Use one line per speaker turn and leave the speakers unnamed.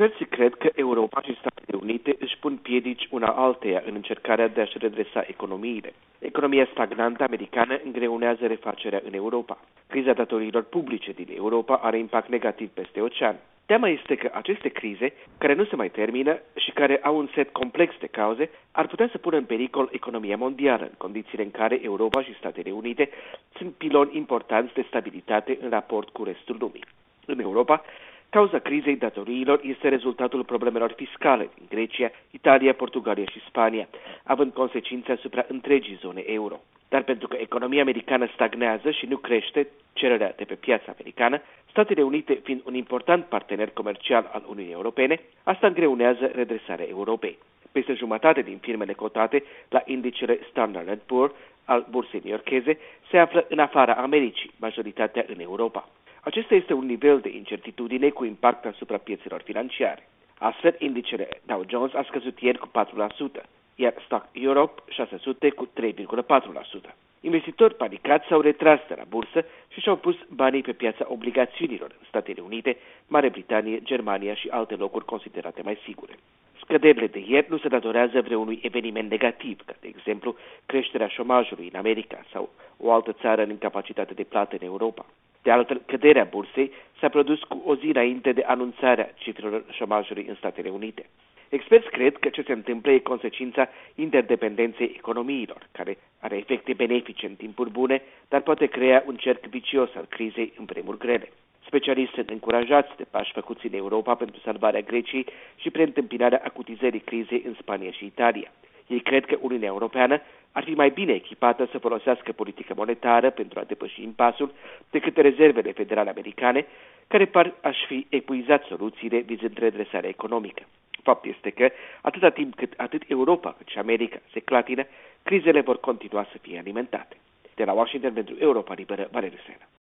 Experții cred că Europa și Statele Unite își pun piedici una alteia în încercarea de a-și redresa economiile. Economia stagnantă americană îngreunează refacerea în Europa. Criza datoriilor publice din Europa are impact negativ peste ocean. Teama este că aceste crize, care nu se mai termină și care au un set complex de cauze, ar putea să pună în pericol economia mondială, în condițiile în care Europa și Statele Unite sunt piloni importanți de stabilitate în raport cu restul lumii. În Europa, cauza crizei datoriilor este rezultatul problemelor fiscale din Grecia, Italia, Portugalia și Spania, având consecințe asupra întregii zone euro. Dar pentru că economia americană stagnează și nu crește cererea de pe piața americană, Statele Unite fiind un important partener comercial al Uniunii Europene, asta îngreunează redresarea Europei. Peste jumătate din firmele cotate la indicele Standard & Poor's al bursei newyorkeze se află în afara Americii, majoritatea în Europa. Acesta este un nivel de incertitudine cu impact asupra piețelor financiare. Astfel, indicele Dow Jones a scăzut ieri cu 4%, iar Stock Europe 600 cu 3,4%. Investitori panicați s-au retras de la bursă și și-au pus banii pe piața obligațiunilor în Statele Unite, Marea Britanie, Germania și alte locuri considerate mai sigure. Scăderile de ieri nu se datorează vreunui eveniment negativ, ca de exemplu creșterea șomajului în America sau o altă țară în incapacitate de plată în Europa. De altfel, căderea bursei s-a produs cu o zi înainte de anunțarea cifrelor șomajului în Statele Unite. Experți cred că ce se întâmplă e consecința interdependenței economiilor, care are efecte benefice în timpuri bune, dar poate crea un cerc vicios al crizei în vremuri grele. Specialiști sunt încurajați de pași făcuți în Europa pentru salvarea Greciei și preîntâmpinarea acutizării crizei în Spania și Italia. Ei cred că Uniunea Europeană ar fi mai bine echipată să folosească politica monetară pentru a depăși impasul decât rezervele federale americane, care par a-și fi epuizat soluțiile vizând redresarea economică. Fapt este că, atâta timp cât atât Europa cât și America se clatină, crizele vor continua să fie alimentate. De la Washington pentru Europa Liberă, Valeriu Sena.